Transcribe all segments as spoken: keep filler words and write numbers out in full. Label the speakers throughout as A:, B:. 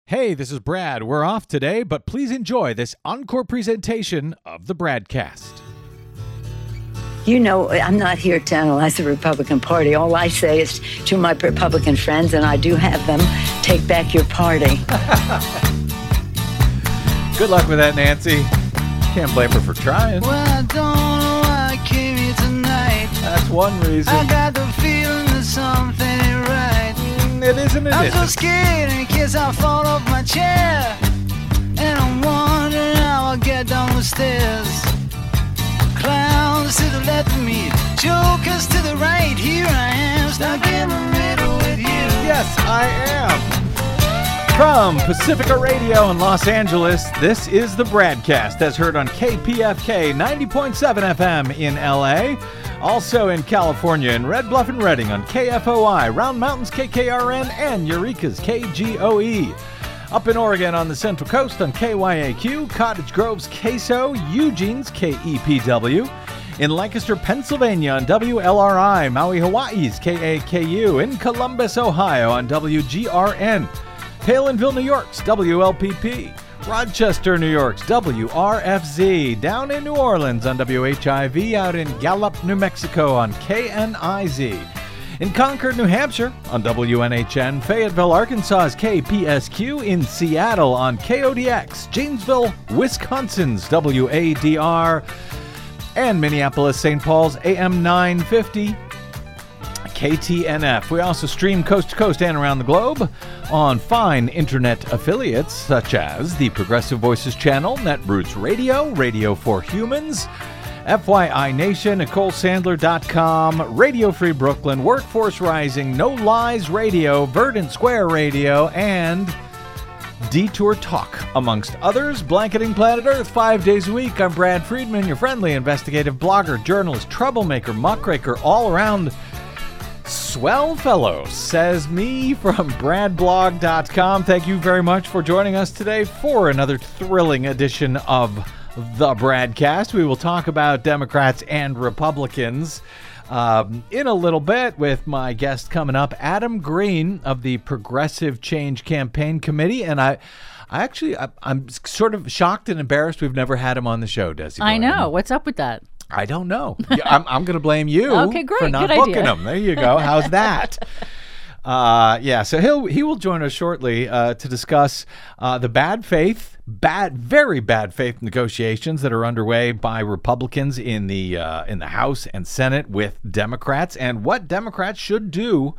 A: Hey, this is Brad. We're off today, but please enjoy this encore presentation of the Bradcast.
B: You know, I'm not here to analyze the Republican Party. All I say is to my Republican friends, and I do have them, take back your party.
A: Good luck with that, Nancy. Can't blame her for trying.
C: Well, I don't know why I came here tonight.
A: That's one reason.
C: I got the feeling that something ain't right.
A: Mm, it isn't, it
C: I'm
A: isn't.
C: so scared in case I fall off my chair. And I'm wondering how I'll get down the stairs. Clowns to the left of me, jokers to the right. Here I am, stuck in the middle with you.
A: Yes, I am. From Pacifica Radio in Los Angeles, this is the Bradcast, as heard on K P F K ninety point seven F M in L A. Also in California in Red Bluff and Redding on K F O I, Round Mountains K K R N, and Eureka's K G O E. Up in Oregon on the Central Coast on K Y A Q, Cottage Grove's K S O, Eugene's K E P W. In Lancaster, Pennsylvania on W L R I, Maui, Hawaii's K A K U. In Columbus, Ohio on W G R N. Palinville, New York's W L P P. Rochester, New York's W R F Z. Down in New Orleans on W H I V. Out in Gallup, New Mexico on K N I Z. In Concord, New Hampshire on W N H N. Fayetteville, Arkansas's K P S Q. In Seattle on K O D X. Janesville, Wisconsin's W A D R. And Minneapolis, Saint Paul's A M nine fifty. K T N F. We also stream coast to coast and around the globe on fine internet affiliates such as the Progressive Voices channel, Netroots Radio, Radio for Humans, F Y I Nation, Nicole Sandler dot com, Radio Free Brooklyn, Workforce Rising, No Lies Radio, Verdant Square Radio, and Detour Talk, amongst others. Blanketing Planet Earth five days a week. I'm Brad Friedman, your friendly investigative blogger, journalist, troublemaker, muckraker, all around swell fellow, says me from brad blog dot com. Thank you very much for joining us today for another thrilling edition of the Bradcast. We will talk about Democrats and Republicans um, in a little bit with my guest coming up, Adam Green of the Progressive Change Campaign Committee. And I, I actually, I, I'm sort of shocked and embarrassed we've never had him on the show, Desi.
D: I know. What's up with that?
A: I don't know. I'm, I'm going to blame you
D: okay, great.
A: for not
D: Good
A: booking
D: idea.
A: him. There you go. How's that? uh, yeah, so he'll he will join us shortly uh, to discuss uh, the bad faith, bad, very bad faith negotiations that are underway by Republicans in the uh, in the House and Senate with Democrats, and what Democrats should do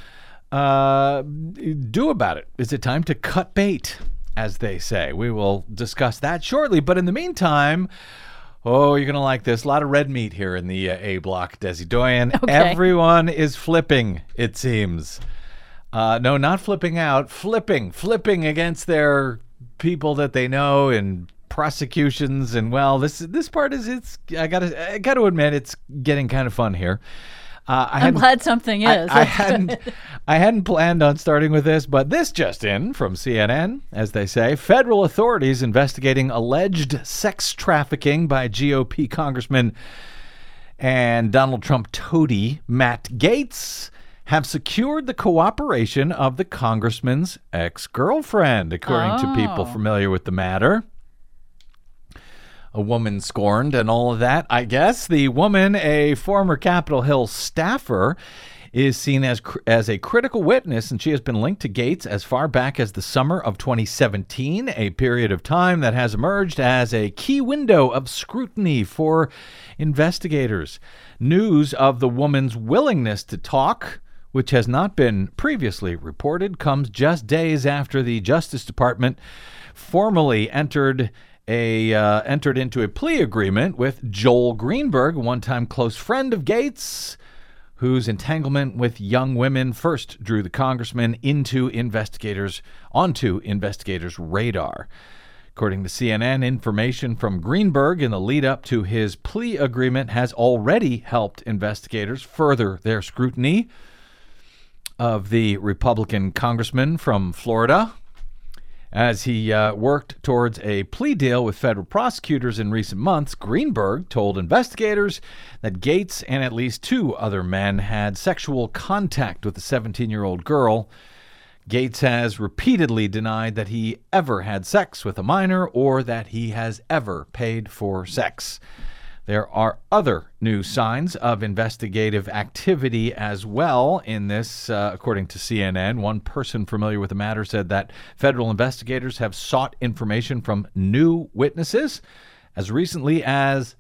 A: uh, do about it. Is it time to cut bait, as they say? We will discuss that shortly. But in the meantime, oh, you're going to like this. A lot of red meat here in the uh, A block, Desi Doyen.
D: Okay.
A: Everyone is flipping, it seems. Uh, no, not flipping out. Flipping. Flipping against their people that they know in prosecutions. And, well, this this part is, it's, I got to I got to admit, it's getting kind of fun here. Uh, I
D: I'm glad something is.
A: I, I hadn't, I hadn't planned on starting with this, but this just in from C N N, as they say. Federal authorities investigating alleged sex trafficking by G O P Congressman and Donald Trump toady Matt Gaetz have secured the cooperation of the congressman's ex-girlfriend, according
D: Oh.
A: to people familiar with the matter. A woman scorned and all of that, I guess. The woman, a former Capitol Hill staffer, is seen as as a critical witness, and she has been linked to Gaetz as far back as the summer of twenty seventeen, a period of time that has emerged as a key window of scrutiny for investigators. News of the woman's willingness to talk, which has not been previously reported, comes just days after the Justice Department formally entered A uh, entered into a plea agreement with Joel Greenberg, a one-time close friend of Gaetz, whose entanglement with young women first drew the congressman into investigators onto investigators' radar. According to C N N, information from Greenberg in the lead-up to his plea agreement has already helped investigators further their scrutiny of the Republican congressman from Florida, as he uh, worked towards a plea deal with federal prosecutors in recent months. Greenberg told investigators that Gaetz and at least two other men had sexual contact with a seventeen-year-old girl. Gates has repeatedly denied that he ever had sex with a minor or that he has ever paid for sex. There are other new signs of investigative activity as well in this, uh, according to C N N. One person familiar with the matter said that federal investigators have sought information from new witnesses as recently as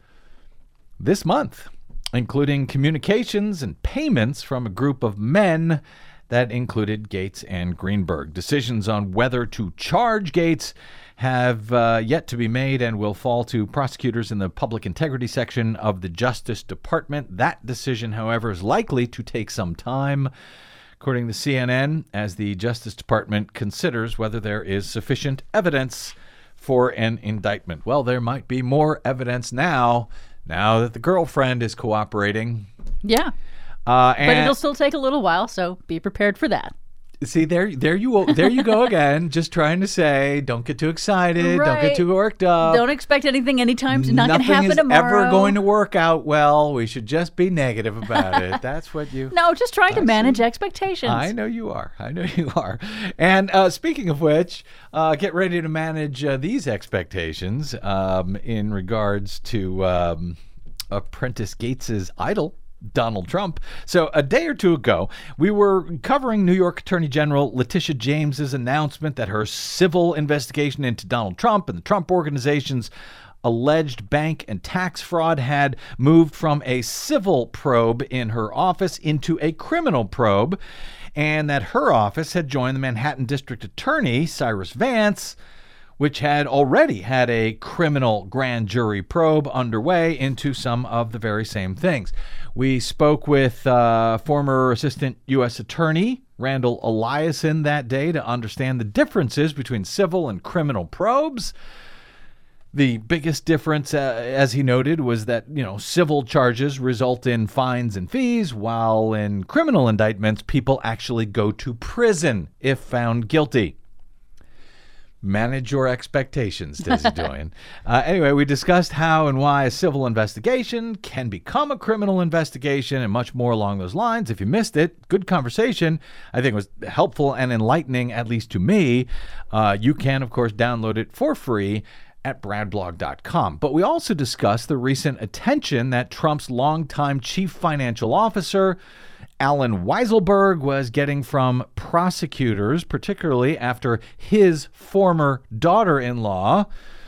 A: this month, including communications and payments from a group of men that included Gates and Greenberg. Decisions on whether to charge Gates have uh, yet to be made and will fall to prosecutors in the public integrity section of the Justice Department. That decision, however, is likely to take some time, according to C N N, as the Justice Department considers whether there is sufficient evidence for an indictment. Well, there might be more evidence now, now that the girlfriend is cooperating.
D: Yeah.
A: Uh, and
D: but it'll still take a little while, so be prepared for that.
A: See, there there you there you go again, just trying to say, don't get too excited,
D: Right.
A: don't get too worked up.
D: Don't expect anything anytime. It's not going to
A: Nothing
D: happen
A: is
D: tomorrow.
A: ever going to work out well. We should just be negative about it. That's what you...
D: No, just trying to
A: I
D: manage
A: see.
D: expectations.
A: I know you are. I know you are. And uh, speaking of which, uh, get ready to manage uh, these expectations um, in regards to um, Apprentice Gates's idol, Donald Trump. So a day or two ago, we were covering New York Attorney General Letitia James's announcement that her civil investigation into Donald Trump and the Trump Organization's alleged bank and tax fraud had moved from a civil probe in her office into a criminal probe, and that her office had joined the Manhattan District Attorney, Cyrus Vance, which had already had a criminal grand jury probe underway into some of the very same things. We spoke with uh, former Assistant U S Attorney Randall Eliason that day to understand the differences between civil and criminal probes. The biggest difference, uh, as he noted, was that, you know, civil charges result in fines and fees, while in criminal indictments, people actually go to prison if found guilty. Manage your expectations, Desi Doyen. Uh, anyway, we discussed how and why a civil investigation can become a criminal investigation and much more along those lines. If you missed it, good conversation. I think it was helpful and enlightening, at least to me. Uh, you can, of course, download it for free at brad blog dot com. But we also discussed the recent attention that Trump's longtime chief financial officer, Allen Weisselberg, was getting from prosecutors, particularly after his former daughter-in-law,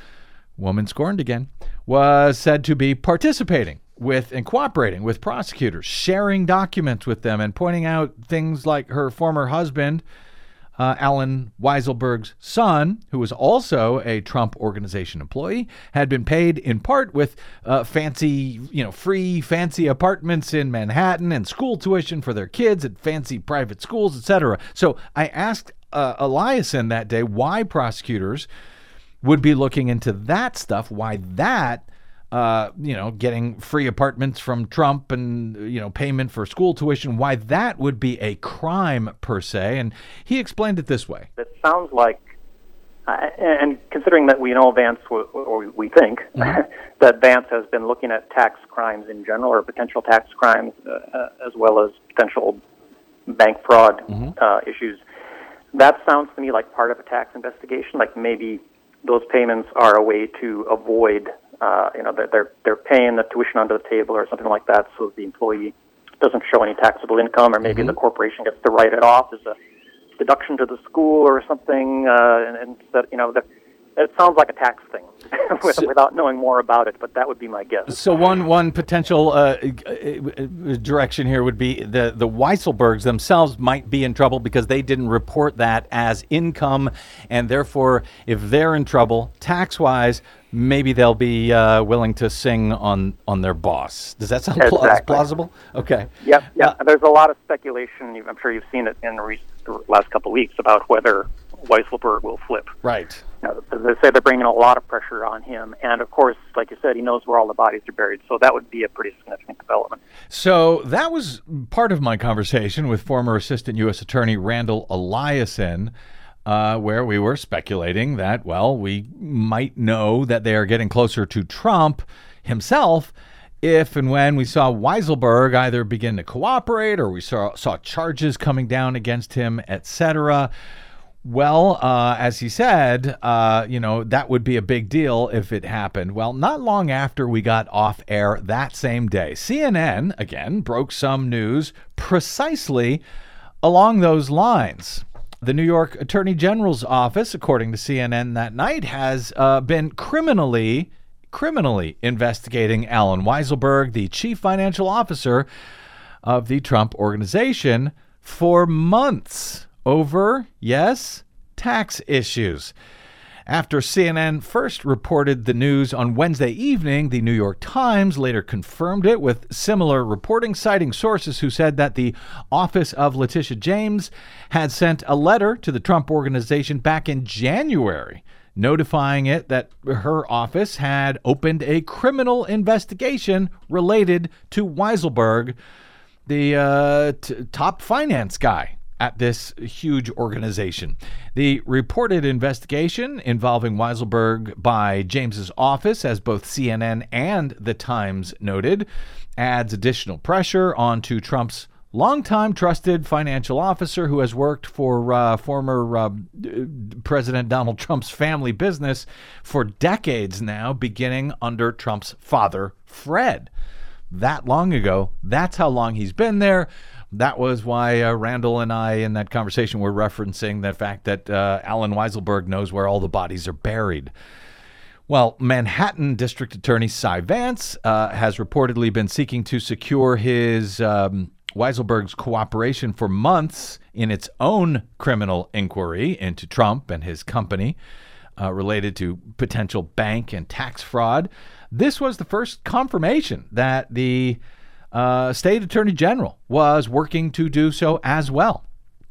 A: woman scorned again, was said to be participating with and cooperating with prosecutors, sharing documents with them and pointing out things like her former husband, Uh, Allen Weisselberg's son, who was also a Trump Organization employee, had been paid in part with uh, fancy, you know, free, fancy apartments in Manhattan and school tuition for their kids at fancy private schools, et cetera. So I asked uh, Eliason that day why prosecutors would be looking into that stuff, why that Uh, you know, getting free apartments from Trump and, you know, payment for school tuition, why that would be a crime per se. And he explained it this way.
E: It sounds like, uh, and considering that we know Vance, or we think, mm-hmm. that Vance has been looking at tax crimes in general, or potential tax crimes, uh, as well as potential bank fraud mm-hmm. uh, issues, that sounds to me like part of a tax investigation, like maybe those payments are a way to avoid Uh, you know, they're, they're they're paying the tuition under the table or something like that, so the employee doesn't show any taxable income, or maybe mm-hmm. the corporation gets to write it off as a deduction to the school or something. Uh, and, and that, you know, the, it sounds like a tax thing
A: so,
E: without knowing more about it, but that would be my guess.
A: So one one potential uh, direction here would be the the Weisselbergs themselves might be in trouble because they didn't report that as income, and therefore, if they're in trouble tax-wise, maybe they'll be uh, willing to sing on, on their boss. Does that sound
E: exactly.
A: pl- plausible? Okay.
E: Yep. Yeah.
A: Uh,
E: There's a lot of speculation. I'm sure you've seen it in the, recent, the last couple of weeks about whether Weisselberg will flip.
A: Right.
E: Now, they say they're bringing a lot of pressure on him, and of course, like you said, he knows where all the bodies are buried. So that would be a pretty significant development.
A: So that was part of my conversation with former Assistant U S Attorney Randall Eliason. Uh, where we were speculating that, well, we might know that they are getting closer to Trump himself if and when we saw Weisselberg either begin to cooperate or we saw, saw charges coming down against him, et cetera. Well, uh, as he said, uh, you know, that would be a big deal if it happened. Well, not long after we got off air that same day, C N N, again, broke some news precisely along those lines. The New York Attorney General's office, according to C N N that night, has uh, been criminally, criminally investigating Allen Weisselberg, the chief financial officer of the Trump Organization, for months. Over, yes, tax issues. After C N N first reported the news on Wednesday evening, the New York Times later confirmed it with similar reporting, citing sources who said that the office of Letitia James had sent a letter to the Trump Organization back in January, notifying it that her office had opened a criminal investigation related to Weisselberg, the uh, t- top finance guy at this huge organization. The reported investigation involving Weisselberg by James's office, as both C N N and The Times noted, adds additional pressure onto Trump's longtime trusted financial officer who has worked for uh, former uh, President Donald Trump's family business for decades now, beginning under Trump's father, Fred. That long ago, that's how long he's been there. That was why uh, Randall and I in that conversation were referencing the fact that uh, Allen Weisselberg knows where all the bodies are buried. Well, Manhattan District Attorney Cy Vance uh, has reportedly been seeking to secure his um, Weisselberg's cooperation for months in its own criminal inquiry into Trump and his company uh, related to potential bank and tax fraud. This was the first confirmation that the Uh, State Attorney General was working to do so as well.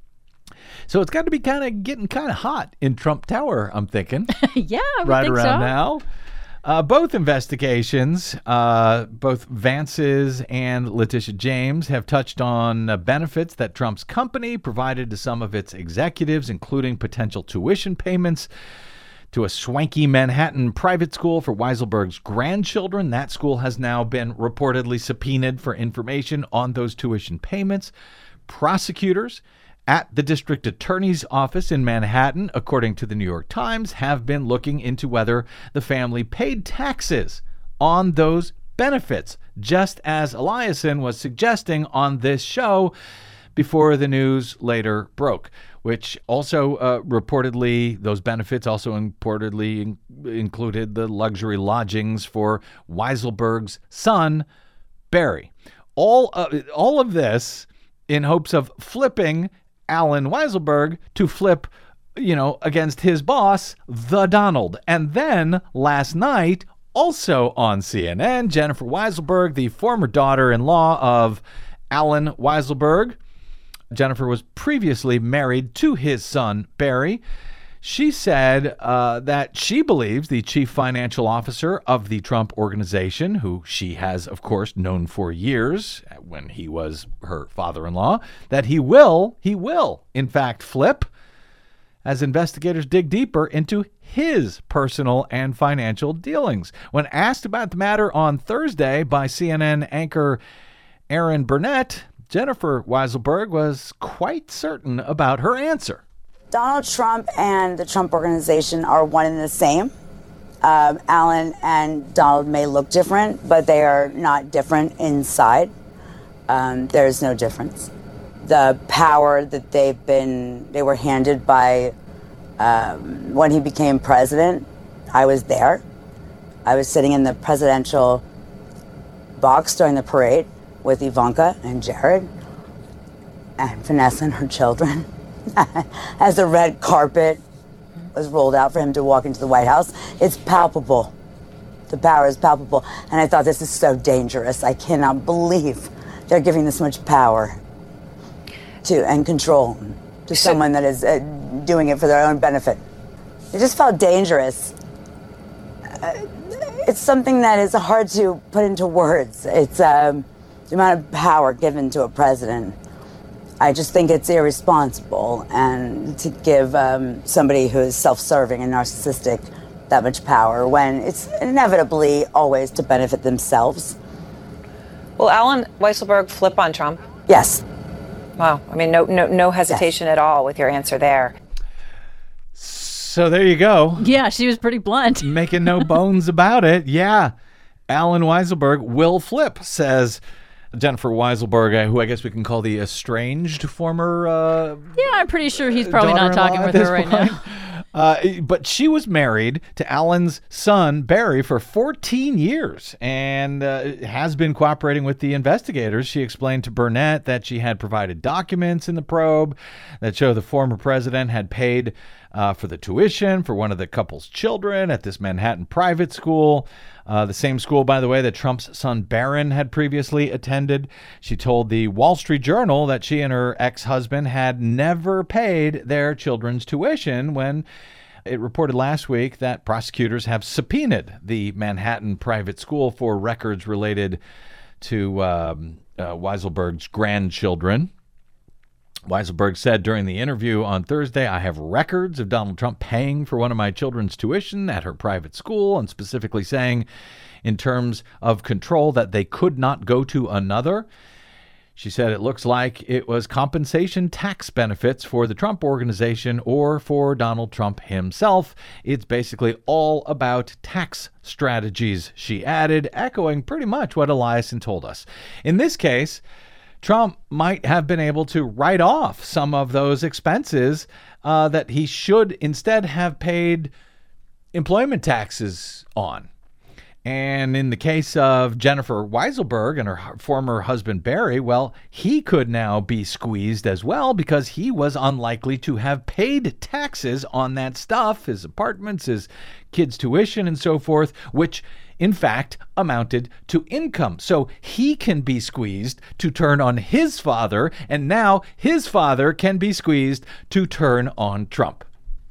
A: So it's got to be kind of getting kind of hot in Trump Tower, I'm thinking.
D: Yeah, I would
A: right
D: think
A: around
D: so.
A: now. Uh, both investigations, uh, both Vance's and Letitia James, have touched on uh, benefits that Trump's company provided to some of its executives, including potential tuition payments to a swanky Manhattan private school for Weisselberg's grandchildren. That school has now been reportedly subpoenaed for information on those tuition payments. Prosecutors at the district attorney's office in Manhattan, according to the New York Times, have been looking into whether the family paid taxes on those benefits, just as Eliason was suggesting on this show before the news later broke, which also uh, reportedly, those benefits also reportedly in- included the luxury lodgings for Weisselberg's son, Barry. All, uh, all of this in hopes of flipping Allen Weisselberg to flip, you know, against his boss, the Donald. And then last night, also on C N N, Jennifer Weisselberg, the former daughter-in-law of Allen Weisselberg, Jennifer was previously married to his son, Barry. She said uh, that she believes the chief financial officer of the Trump Organization, who she has, of course, known for years when he was her father-in-law, that he will, he will, in fact, flip as investigators dig deeper into his personal and financial dealings. When asked about the matter on Thursday by C N N anchor Aaron Burnett, Jennifer Weisselberg was quite certain about her answer.
F: Donald Trump and the Trump Organization are one and the same. Um, Allen and Donald may look different, but they are not different inside. Um, there's no difference. The power that they've been, they were handed by um, when he became president, I was there. I was sitting in the presidential box during the parade with Ivanka and Jared and Vanessa and her children as the red carpet was rolled out for him to walk into the White House. It's palpable. The power is palpable. And I thought, this is so dangerous. I cannot believe they're giving this much power to and control to someone that is uh, doing it for their own benefit. It just felt dangerous. Uh, it's something that is hard to put into words. It's um, the amount of power given to a president. I just think it's irresponsible, and to give um, somebody who is self-serving and narcissistic that much power when it's inevitably always to benefit themselves.
G: Will Alan Weisselberg flip on Trump?
F: Yes.
G: Wow. I mean, no, no, no hesitation yes. at all with your answer there.
A: So there you go.
D: Yeah, she was pretty blunt.
A: Making no bones about it. Yeah. Alan Weisselberg will flip, says Jennifer Weisselberg, who I guess we can call the estranged former uh
D: Yeah, I'm pretty sure he's probably not talking with her right
A: point.
D: now.
A: Uh, but she was married to Alan's son, Barry, for fourteen years and uh, has been cooperating with the investigators. She explained to Burnett that she had provided documents in the probe that show the former president had paid uh, for the tuition for one of the couple's children at this Manhattan private school. Uh, the same school, by the way, that Trump's son Barron had previously attended. She told the Wall Street Journal that she and her ex-husband had never paid their children's tuition when it reported last week that prosecutors have subpoenaed the Manhattan private school for records related to um, uh, Weisselberg's grandchildren. Weisselberg said during the interview on Thursday, I have records of Donald Trump paying for one of my children's tuition at her private school, and specifically saying in terms of control that they could not go to another. She said it looks like it was compensation tax benefits for the Trump Organization or for Donald Trump himself. It's basically all about tax strategies, she added, echoing pretty much what Eliason told us. In this case, Trump might have been able to write off some of those expenses uh, that he should instead have paid employment taxes on. And in the case of Jennifer Weisselberg and her former husband Barry, well, he could now be squeezed as well because he was unlikely to have paid taxes on that stuff, his apartments, his kids' tuition, and so forth, which in fact amounted to income. So he can be squeezed to turn on his father, and now his father can be squeezed to turn on Trump.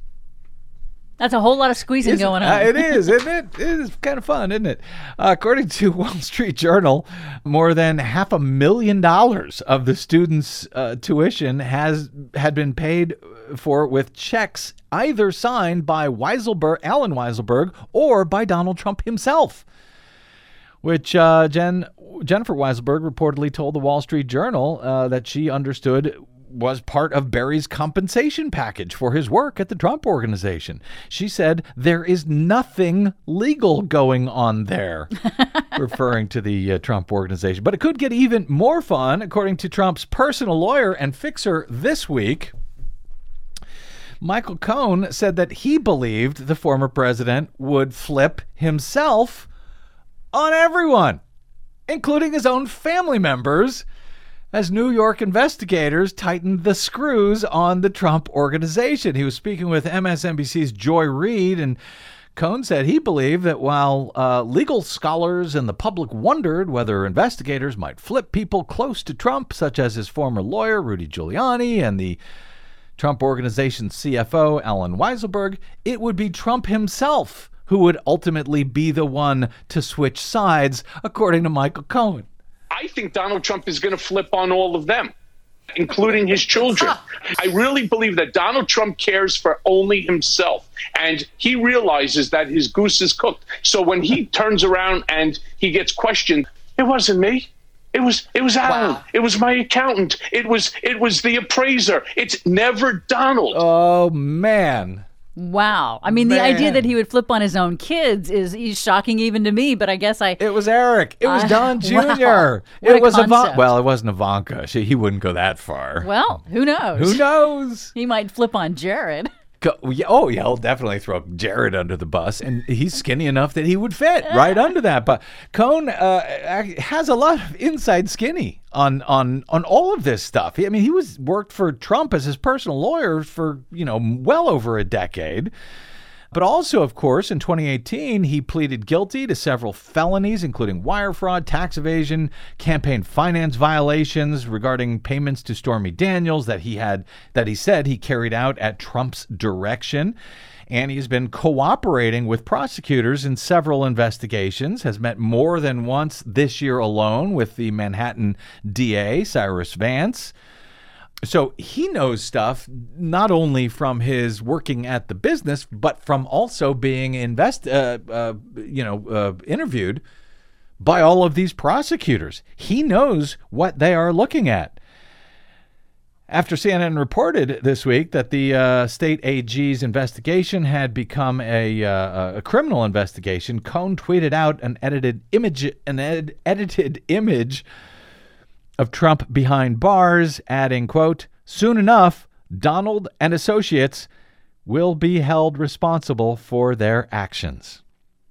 D: That's a whole lot of squeezing
A: Isn't,
D: going on.
A: Uh, it is, isn't it? It is kind of fun, isn't it? Uh, according to Wall Street Journal, more than half a million dollars of the students' uh, tuition has had been paid for with checks either signed by Weisselberg, Alan Weisselberg, or by Donald Trump himself, which uh, Jen, Jennifer Weisselberg reportedly told the Wall Street Journal uh, that she understood was part of Barry's compensation package for his work at the Trump Organization. She said there is nothing legal going on there, referring to the uh, Trump Organization. But it could get even more fun, according to Trump's personal lawyer and fixer this week. Michael Cohen said that he believed the former president would flip himself on everyone, including his own family members, as New York investigators tightened the screws on the Trump Organization. He was speaking with M S N B C's Joy Reid, and Cohen said he believed that while uh, legal scholars and the public wondered whether investigators might flip people close to Trump, such as his former lawyer, Rudy Giuliani, and the Trump Organization's C F O, Alan Weisselberg, it would be Trump himself who would ultimately be the one to switch sides, according to Michael Cohen.
H: I think Donald Trump is going to flip on all of them, including his children. I really believe that Donald Trump cares for only himself, and he realizes that his goose is cooked. So when he turns around and he gets questioned, it wasn't me. It was it was Alan. Wow. It was my accountant. It was it was the appraiser. It's never Donald.
A: Oh, man.
D: Wow. I mean, Man. the idea that he would flip on his own kids is, is shocking even to me, but I guess I...
A: It was Eric. It was uh, Don Junior
D: Wow.
A: It was
D: Ivanka.
A: Well, it wasn't Ivanka. She, he wouldn't go that far.
D: Well, who knows?
A: Who knows?
D: He might flip on Jared.
A: Go, oh, yeah, he'll definitely throw Jared under the bus, and he's skinny enough that he would fit right under that. But Cohen uh, has a lot of inside skinny on on on all of this stuff. I mean, he was worked for Trump as his personal lawyer for, you know, well over a decade. But also, of course, in twenty eighteen, he pleaded guilty to several felonies, including wire fraud, tax evasion, campaign finance violations regarding payments to Stormy Daniels that he had that he said he carried out at Trump's direction. And he's been cooperating with prosecutors in several investigations, has met more than once this year alone with the Manhattan D A, Cyrus Vance. So he knows stuff not only from his working at the business, but from also being invest, uh, uh, you know, uh, interviewed by all of these prosecutors. He knows what they are looking at. After C N N reported this week that the uh, state A G's investigation had become a, uh, a criminal investigation, Cohn tweeted out an edited image, an ed- edited image of Trump behind bars, adding, quote, "Soon enough, Donald and associates will be held responsible for their actions."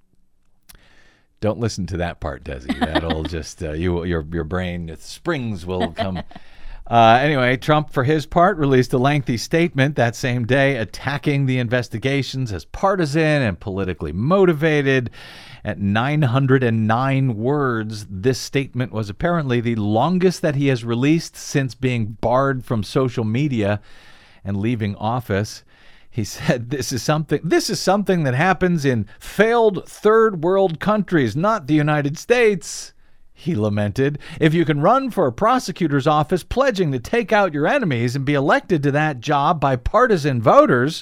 A: Don't listen to that part, Desi. That'll just uh, you your your brain springs will come. Uh, anyway, Trump, for his part, released a lengthy statement that same day attacking the investigations as partisan and politically motivated. At nine hundred nine words, this statement was apparently the longest that he has released since being barred from social media and leaving office. He said, this is something this is something that happens in failed third world countries, not the United States. He lamented. If you can run for a prosecutor's office pledging to take out your enemies and be elected to that job by partisan voters,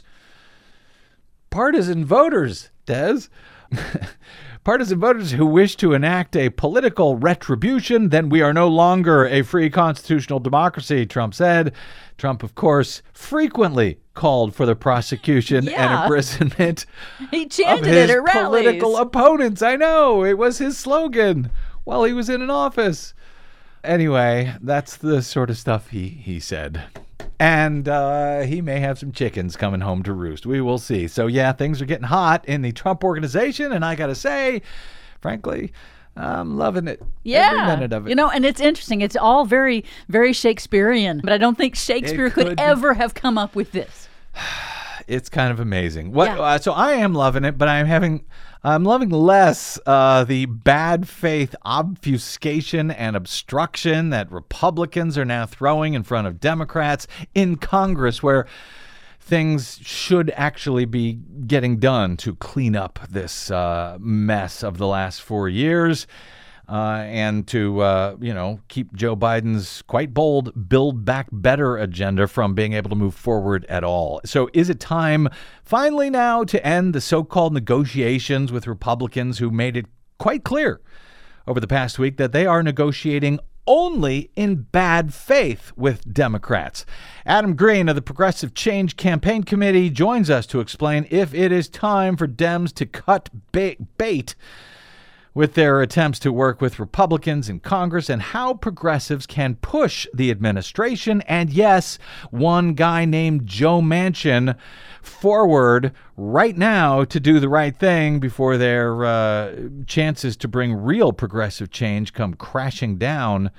A: partisan voters, Des, partisan voters who wish to enact a political retribution, then we are no longer a free constitutional democracy, Trump said. Trump, of course, frequently called for the prosecution
D: yeah.
A: and imprisonment
D: he chanted
A: of his
D: it at rallies.
A: political opponents. I know. It was his slogan while he was in an office. Anyway, that's the sort of stuff he, he said. And uh, he may have some chickens coming home to roost. We will see. So, yeah, things are getting hot in the Trump organization. And I got to say, frankly, I'm loving it.
D: Yeah.
A: Every minute of it.
D: You know, and it's interesting. It's all very, very Shakespearean. But I don't think Shakespeare could, could ever have come up with this.
A: It's kind of amazing. What?
D: Yeah.
A: Uh, so I am loving it, but I'm having... I'm loving less uh, the bad faith obfuscation and obstruction that Republicans are now throwing in front of Democrats in Congress, where things should actually be getting done to clean up this uh, mess of the last four years uh, and to, uh, you know, keep Joe Biden's quite bold Build Back Better agenda from being able to move forward at all. So is it time finally now to end the so-called negotiations with Republicans who made it quite clear over the past week that they are negotiating only in bad faith with Democrats? Adam Green of the Progressive Change Campaign Committee joins us to explain if it is time for Dems to cut bait, bait with their attempts to work with Republicans in Congress and how progressives can push the administration and, yes, one guy named Joe Manchin forward right now to do the right thing before their uh, chances to bring real progressive change come crashing down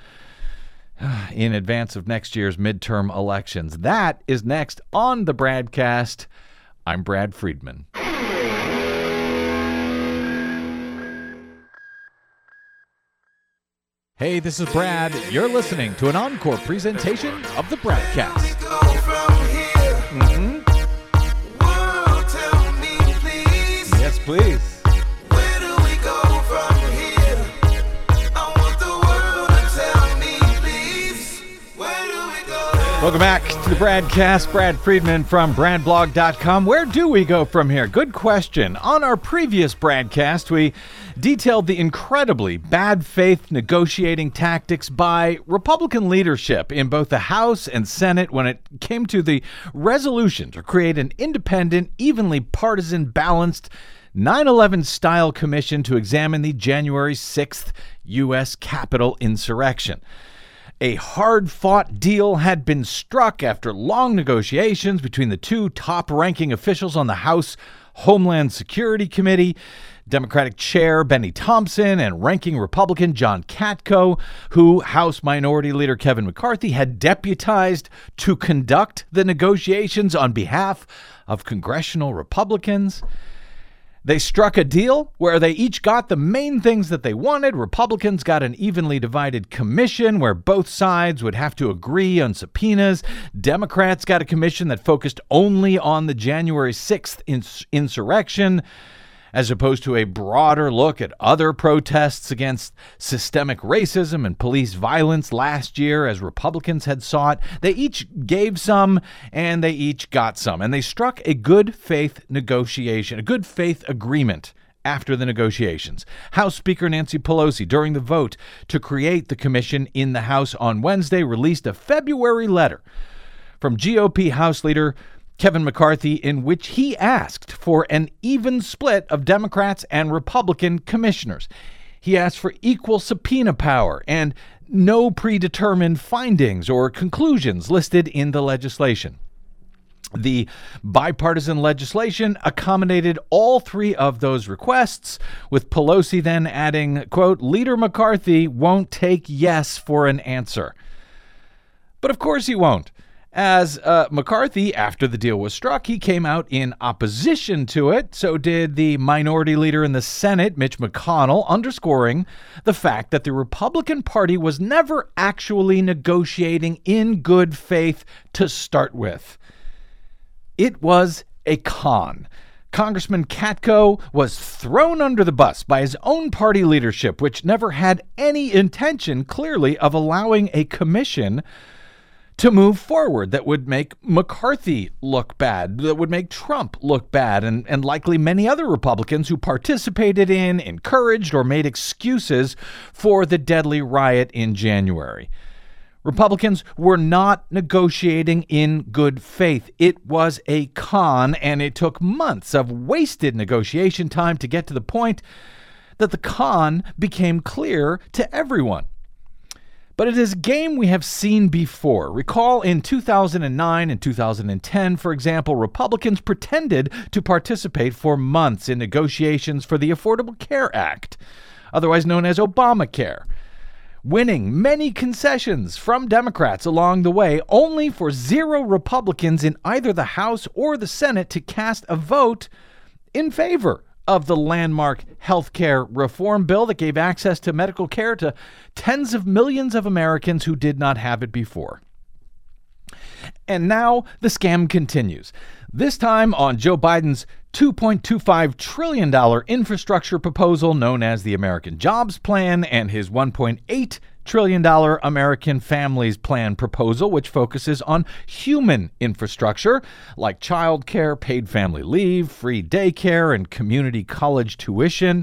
A: in advance of next year's midterm elections. That is next on the Bradcast. I'm Brad Friedman. Hey, this is Brad. You're listening to an encore presentation of the Bradcast. Mm-hmm. Yes, please.
I: Where do we go from here? I want the world to tell me, please. Where do we go?
A: Welcome back to the Bradcast. Brad Friedman from brad blog dot com. Where do we go from here? Good question. On our previous Bradcast, we detailed the incredibly bad faith negotiating tactics by Republican leadership in both the House and Senate when it came to the resolution to create an independent, evenly partisan, balanced nine eleven style commission to examine the January sixth U S Capitol insurrection. A hard-fought deal had been struck after long negotiations between the two top-ranking officials on the House Homeland Security Committee, Democratic Chair Benny Thompson and ranking Republican John Katko, who House Minority Leader Kevin McCarthy had deputized to conduct the negotiations on behalf of congressional Republicans. They struck a deal where they each got the main things that they wanted. Republicans got an evenly divided commission where both sides would have to agree on subpoenas. Democrats got a commission that focused only on the January sixth ins- insurrection, as opposed to a broader look at other protests against systemic racism and police violence last year, as Republicans had sought. They each gave some, and they each got some. And they struck a good faith negotiation, a good faith agreement after the negotiations. House Speaker Nancy Pelosi, during the vote to create the commission in the House on Wednesday, released a February letter from G O P House Leader Kevin McCarthy in which he asked for an even split of Democrats and Republican commissioners. He asked for equal subpoena power and no predetermined findings or conclusions listed in the legislation. The bipartisan legislation accommodated all three of those requests, with Pelosi then adding, quote, "Leader McCarthy won't take yes for an answer." But of course he won't. As uh, McCarthy, after the deal was struck, he came out in opposition to it. So did the minority leader in the Senate, Mitch McConnell, underscoring the fact that the Republican Party was never actually negotiating in good faith to start with. It was a con. Congressman Katko was thrown under the bus by his own party leadership, which never had any intention, clearly, of allowing a commission to move forward that would make McCarthy look bad, that would make Trump look bad, and, and likely many other Republicans who participated in, encouraged, or made excuses for the deadly riot in January. Republicans were not negotiating in good faith. It was a con, and it took months of wasted negotiation time to get to the point that the con became clear to everyone. But it is a game we have seen before. Recall in two thousand nine and two thousand ten, for example, Republicans pretended to participate for months in negotiations for the Affordable Care Act, otherwise known as Obamacare, winning many concessions from Democrats along the way, only for zero Republicans in either the House or the Senate to cast a vote in favor of the landmark health care reform bill that gave access to medical care to tens of millions of Americans who did not have it before. And now the scam continues, this time on Joe Biden's two point two five trillion dollars infrastructure proposal known as the American Jobs Plan and his one point eight trillion dollars American Families Plan proposal, which focuses on human infrastructure like child care, paid family leave, free daycare, and community college tuition.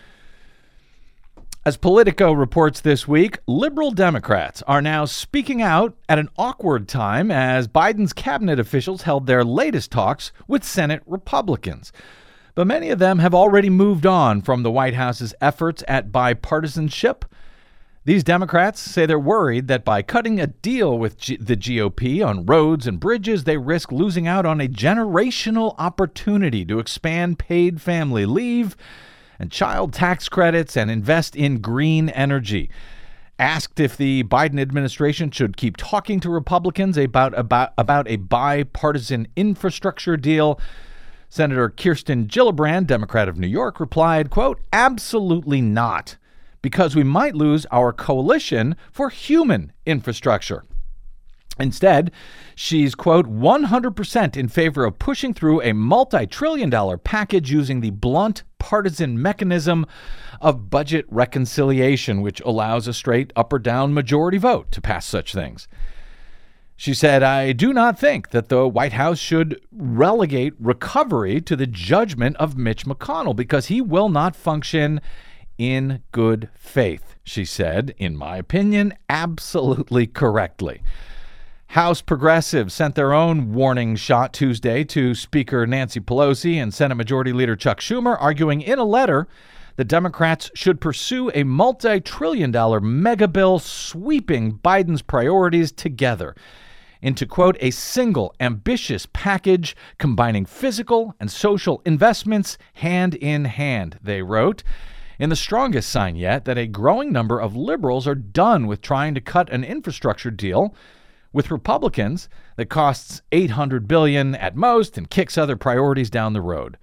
A: As Politico reports this week, liberal Democrats are now speaking out at an awkward time as Biden's cabinet officials held their latest talks with Senate Republicans. But many of them have already moved on from the White House's efforts at bipartisanship. These Democrats say they're worried that by cutting a deal with G- the G O P on roads and bridges, they risk losing out on a generational opportunity to expand paid family leave and child tax credits and invest in green energy. Asked if the Biden administration should keep talking to Republicans about, about, about a bipartisan infrastructure deal, Senator Kirsten Gillibrand, Democrat of New York, replied, quote, "Absolutely not, because we might lose our coalition for human infrastructure." Instead, she's, quote, one hundred percent in favor of pushing through a multi-trillion dollar package using the blunt partisan mechanism of budget reconciliation, which allows a straight up or down majority vote to pass such things. She said, "I do not think that the White House should relegate recovery to the judgment of Mitch McConnell because he will not function in good faith," she said, in my opinion, absolutely correctly. House progressives sent their own warning shot Tuesday to Speaker Nancy Pelosi and Senate Majority Leader Chuck Schumer, arguing in a letter that Democrats should pursue a multi-trillion dollar mega bill sweeping Biden's priorities together into, quote, "a single ambitious package combining physical and social investments hand in hand," they wrote, in the strongest sign yet that a growing number of liberals are done with trying to cut an infrastructure deal with Republicans that costs eight hundred billion dollars at most and kicks other priorities down the road.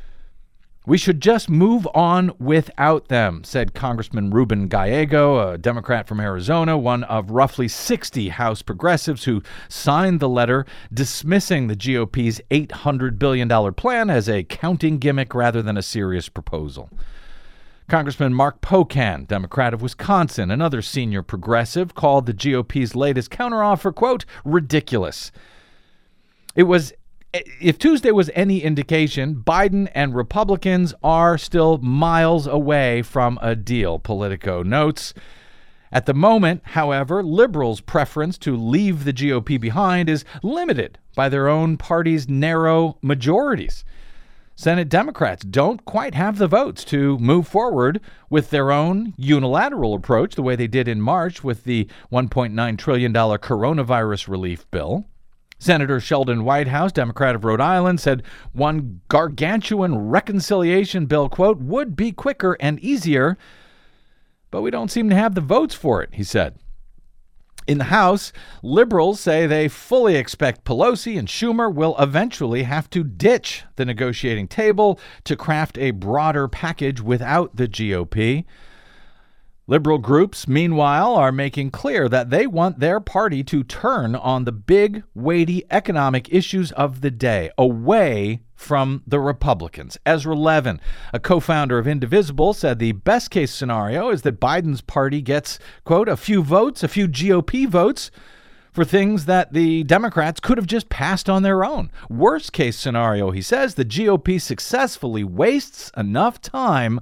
A: "We should just move on without them," said Congressman Ruben Gallego, a Democrat from Arizona, one of roughly sixty House progressives who signed the letter dismissing the G O P's eight hundred billion dollars plan as a counting gimmick rather than a serious proposal. Congressman Mark Pocan, Democrat of Wisconsin, another senior progressive, called the G O P's latest counteroffer, quote, "ridiculous." It was if Tuesday was any indication, Biden and Republicans are still miles away from a deal, Politico notes. At the moment, however, liberals' preference to leave the G O P behind is limited by their own party's narrow majorities. Senate Democrats don't quite have the votes to move forward with their own unilateral approach, the way they did in March with the one point nine trillion dollars coronavirus relief bill. Senator Sheldon Whitehouse, Democrat of Rhode Island, said one gargantuan reconciliation bill, quote, would be quicker and easier, but we don't seem to have the votes for it, he said. In the House, liberals say they fully expect Pelosi and Schumer will eventually have to ditch the negotiating table to craft a broader package without the G O P. Liberal groups, meanwhile, are making clear that they want their party to turn on the big, weighty economic issues of the day, away from the Republicans. Ezra Levin, a co-founder of Indivisible, said the best-case scenario is that Biden's party gets, quote, a few votes, a few G O P votes, for things that the Democrats could have just passed on their own. Worst-case scenario, he says, the G O P successfully wastes enough time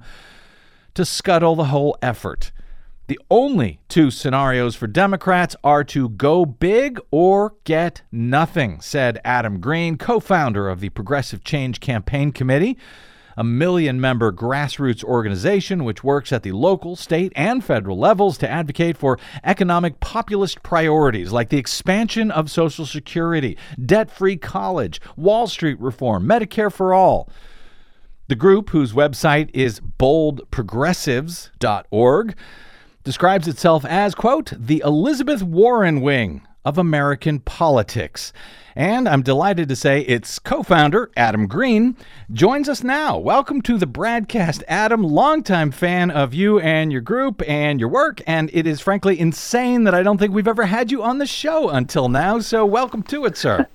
A: to scuttle the whole effort. The only two scenarios for Democrats are to go big or get nothing, said Adam Green, co-founder of the Progressive Change Campaign Committee, a million-member grassroots organization which works at the local, state, and federal levels to advocate for economic populist priorities like the expansion of Social Security, debt-free college, Wall Street reform, Medicare for all. The group, whose website is bold progressives dot org, describes itself as, quote, the Elizabeth Warren wing of American politics. And I'm delighted to say its co-founder, Adam Green, joins us now. Welcome to the Bradcast, Adam, longtime fan of you and your group and your work, and it is frankly insane that I don't think we've ever had you on the show until now, so welcome to it, sir.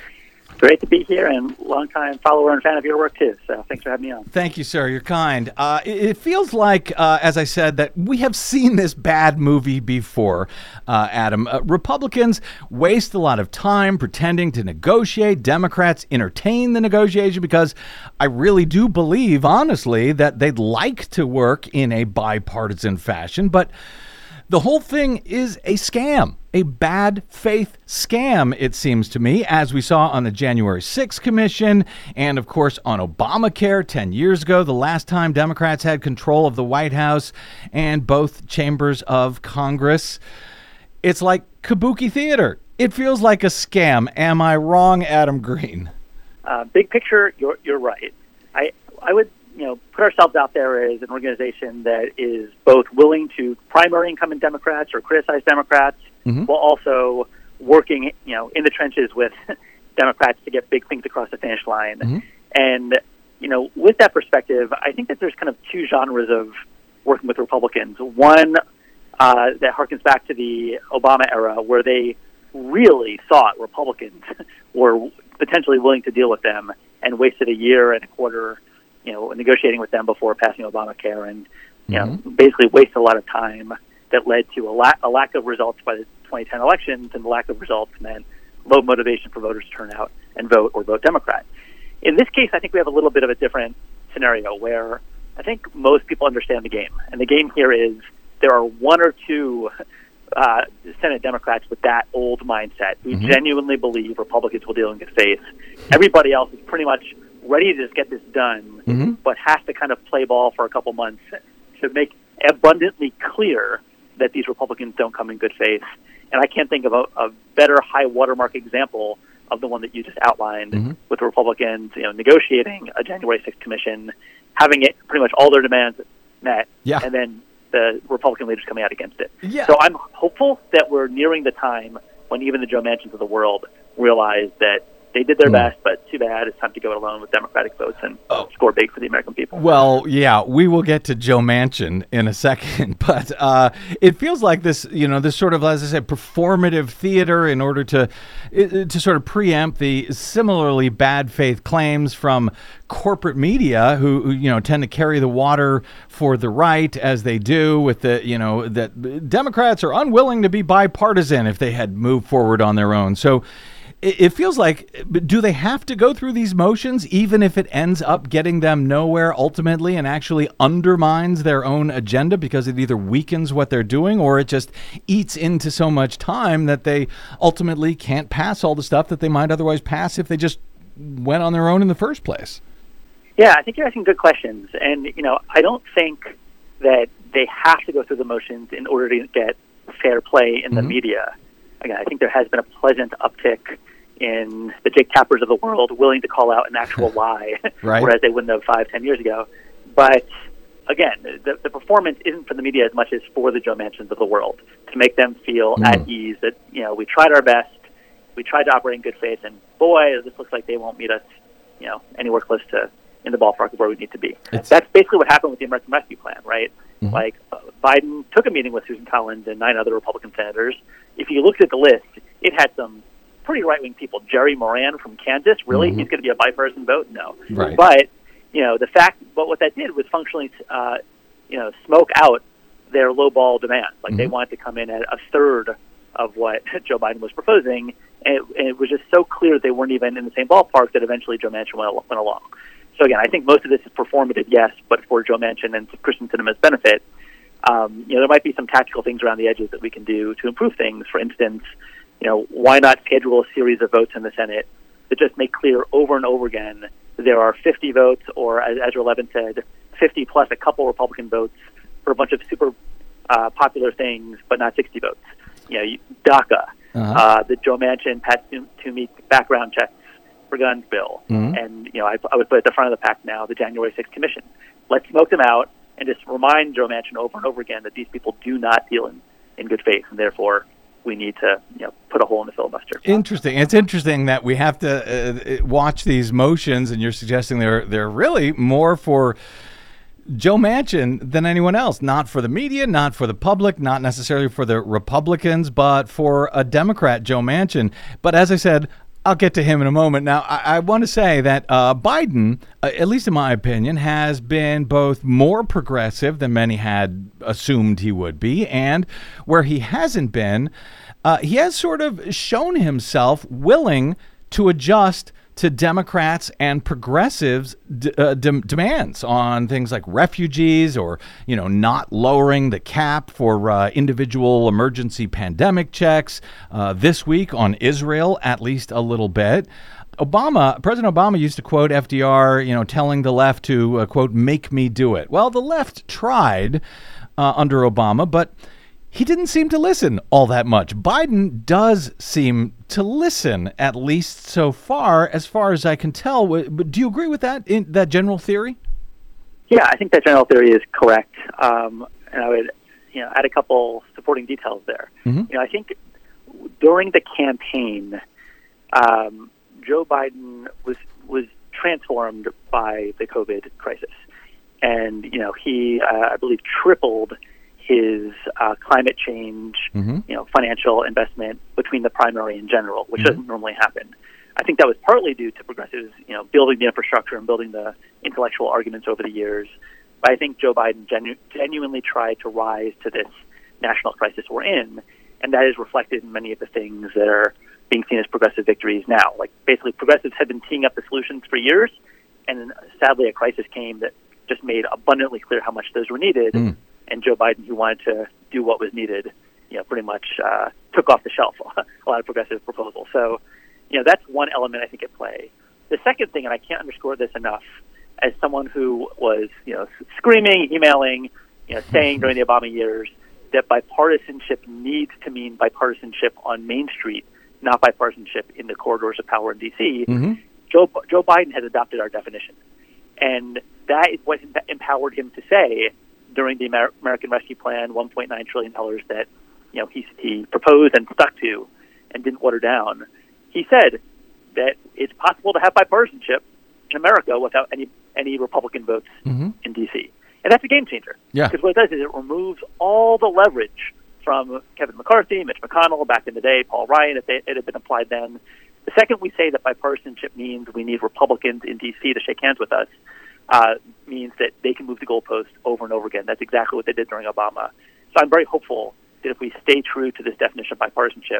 J: Great to be here, and longtime follower and fan of your work, too. So thanks for having me on.
A: Thank you, sir. You're kind. Uh, it, it feels like, uh, as I said, that we have seen this bad movie before, uh, Adam. Uh, Republicans waste a lot of time pretending to negotiate. Democrats entertain the negotiation because I really do believe, honestly, that they'd like to work in a bipartisan fashion. But the whole thing is a scam, a bad faith scam, it seems to me, as we saw on the January sixth Commission and, of course, on Obamacare ten years ago, the last time Democrats had control of the White House and both chambers of Congress. It's like kabuki theater. It feels like a scam. Am I wrong, Adam Green?
J: Uh, big picture, you're, you're right. I, I would you know, put ourselves out there as an organization that is both willing to primary incumbent Democrats or criticize Democrats, mm-hmm. while also working, you know, in the trenches with Democrats to get big things across the finish line. Mm-hmm. And, you know, with that perspective, I think that there's kind of two genres of working with Republicans. One uh, that harkens back to the Obama era, where they really thought Republicans were potentially willing to deal with them and wasted a year and a quarter you know, negotiating with them before passing Obamacare, and you mm-hmm. know, basically wasted a lot of time that led to a, la- a lack of results by the twenty ten elections, and the lack of results meant low motivation for voters to turn out and vote or vote Democrat. In this case, I think we have a little bit of a different scenario where I think most people understand the game, and the game here is there are one or two uh, Senate Democrats with that old mindset who mm-hmm. genuinely believe Republicans will deal in good faith. Everybody else is pretty much ready to just get this done, mm-hmm. but has to kind of play ball for a couple months to make abundantly clear that these Republicans don't come in good faith. And I can't think of a, a better high watermark example of the one that you just outlined, mm-hmm. with the Republicans, you know, negotiating a January sixth commission, having it pretty much all their demands met, yeah. and then the Republican leaders coming out against it. Yeah. So I'm hopeful that we're nearing the time when even the Joe Manchins of the world realize that they did their mm. best, but too bad. It's time to go it alone with Democratic votes and oh. score big for the American people.
A: Well, yeah, we will get to Joe Manchin in a second, but uh, it feels like this, you know, this sort of, as I said, performative theater in order to to sort of preempt the similarly bad faith claims from corporate media who, who, you know, tend to carry the water for the right, as they do with the, you know, that Democrats are unwilling to be bipartisan if they had moved forward on their own. So it, it feels like, do they have to go through these motions, even if it ends up getting them nowhere ultimately and actually undermines their own agenda because it either weakens what they're doing or it just eats into so much time that they ultimately can't pass all the stuff that they might otherwise pass if they just went on their own in the first place?
J: Yeah, I think you're asking good questions. And, you know, I don't think that they have to go through the motions in order to get fair play in mm-hmm. the media. Again, I think there has been a pleasant uptick in the Jake Tappers of the world willing to call out an actual lie,
A: right.
J: whereas they wouldn't have five, ten years ago. But, again, the, the performance isn't for the media as much as for the Joe Manchins of the world, to make them feel mm. at ease that, you know, we tried our best, we tried to operate in good faith, and boy, this looks like they won't meet us, you know, anywhere close to in the ballpark of where we need to be. It's, That's basically what happened with the American Rescue Plan, right? Mm-hmm. Like, uh, Biden took a meeting with Susan Collins and nine other Republican senators. If you looked at the list, it had some pretty right-wing people. Jerry Moran from Kansas, really? Mm-hmm. He's going to be a bipartisan vote? No.
A: Right.
J: But, you know, the fact, but what that did was functionally, uh, you know, smoke out their lowball demands. Like, mm-hmm. they wanted to come in at a third of what Joe Biden was proposing, and it, and it was just so clear that they weren't even in the same ballpark that eventually Joe Manchin went, went along. So again, I think most of this is performative, yes, but for Joe Manchin and Kristen Sinema's benefit, um, you know, there might be some tactical things around the edges that we can do to improve things. For instance, you know, why not schedule a series of votes in the Senate that just make clear over and over again that there are fifty votes, or as Ezra Levin said, fifty plus a couple Republican votes for a bunch of super uh, popular things, but not sixty votes. You know, DACA, uh-huh. uh, the Joe Manchin Pat Toomey background checks for guns bill, mm-hmm. and you know, I, I would put at the front of the pack now the January sixth Commission. Let's smoke them out and just remind Joe Manchin over and over again that these people do not deal in, in good faith, and therefore we need to, you know, put a hole in the filibuster.
A: Interesting. It's interesting that we have to uh, watch these motions, and you're suggesting they're they're really more for Joe Manchin than anyone else, not for the media, not for the public, not necessarily for the Republicans, but for a Democrat, Joe Manchin. But as I said, I'll get to him in a moment. Now, I, I want to say that uh, Biden, uh, at least in my opinion, has been both more progressive than many had assumed he would be, and where he hasn't been, uh, he has sort of shown himself willing to adjust to Democrats and progressives' d- uh, de- demands on things like refugees, or, you know, not lowering the cap for uh, individual emergency pandemic checks. Uh, this week on Israel, at least a little bit. Obama, President Obama used to quote F D R, you know, telling the left to, uh, quote, make me do it. Well, the left tried uh, under Obama, but he didn't seem to listen all that much. Biden does seem to listen, at least so far, as far as I can tell. But do you agree with that, in that general theory?
J: Yeah, I think that general theory is correct. Um, and I would, you know, add a couple supporting details there. Mm-hmm. You know, I think during the campaign, um, Joe Biden was was transformed by the COVID crisis, and you know, he, uh, I believe, tripled his uh, climate change, mm-hmm. you know, financial investment between the primary and general, which mm-hmm. doesn't normally happen. I think that was partly due to progressives, you know, building the infrastructure and building the intellectual arguments over the years. But I think Joe Biden genu- genuinely tried to rise to this national crisis we're in, and that is reflected in many of the things that are being seen as progressive victories now. Like, basically, progressives have been teeing up the solutions for years, and sadly a crisis came that just made abundantly clear how much those were needed. Mm. And Joe Biden, who wanted to do what was needed, you know, pretty much uh, took off the shelf a lot of progressive proposals. So, you know, that's one element I think at play. The second thing, and I can't underscore this enough, as someone who was, you know, screaming, emailing, you know, saying during the Obama years that bipartisanship needs to mean bipartisanship on Main Street, not bipartisanship in the corridors of power in D C, mm-hmm. Joe Joe Biden has adopted our definition, and that is what empowered him to say during the Amer- American Rescue Plan, one point nine trillion dollars that, you know, he, he proposed and stuck to and didn't water down. He said that it's possible to have bipartisanship in America without any any Republican votes mm-hmm. in D C. And that's a game changer.
A: Yeah.
J: Because what it does is it removes all the leverage from Kevin McCarthy, Mitch McConnell back in the day, Paul Ryan, if they, it had been applied then. The second we say that bipartisanship means we need Republicans in D C to shake hands with us, Uh, means that they can move the goalpost over and over again. That's exactly what they did during Obama. So I'm very hopeful that if we stay true to this definition of bipartisanship,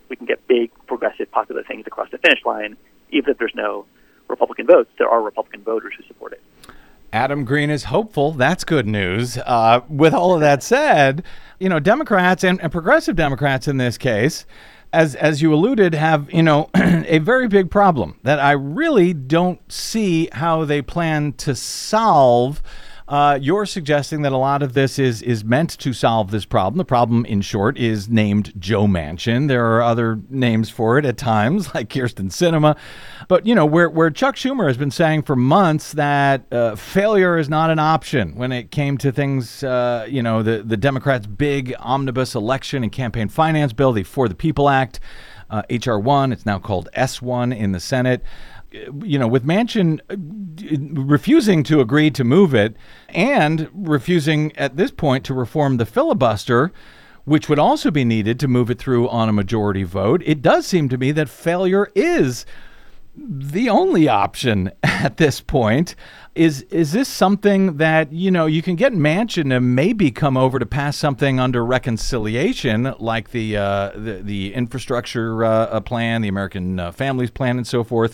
J: we can get big, progressive, popular things across the finish line, even if there's no Republican votes. There are Republican voters who support it.
A: Adam Green is hopeful. That's good news. Uh, with all of that said, you know, Democrats and, and progressive Democrats in this case, as as you alluded, have, you know, a very big problem that I really don't see how they plan to solve. Uh, you're suggesting that a lot of this is is meant to solve this problem. The problem, in short, is named Joe Manchin. There are other names for it at times, like Kyrsten Sinema. But, you know, where, where Chuck Schumer has been saying for months that uh, failure is not an option when it came to things, uh, you know, the, the Democrats' big omnibus election and campaign finance bill, the For the People Act, uh, H R one. It's now called S one in the Senate. You know, with Manchin refusing to agree to move it and refusing at this point to reform the filibuster, which would also be needed to move it through on a majority vote, it does seem to me that failure is the only option at this point. Is is this something that, you know, you can get Manchin to maybe come over to pass something under reconciliation, like the uh, the, the infrastructure uh, plan, the American uh, Families Plan, and so forth?